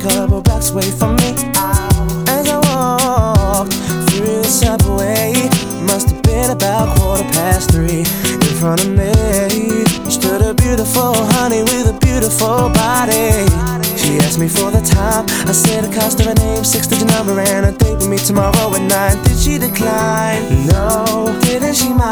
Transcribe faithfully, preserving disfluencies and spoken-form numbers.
couple blocks away from me. As I walked through the subway, must have been about quarter past three. In front of me stood a beautiful honey with a beautiful body. She asked me for the time. I said the cost of her name, six-digit number, and a date with me tomorrow at nine. Did she decline? No. Didn't she mind?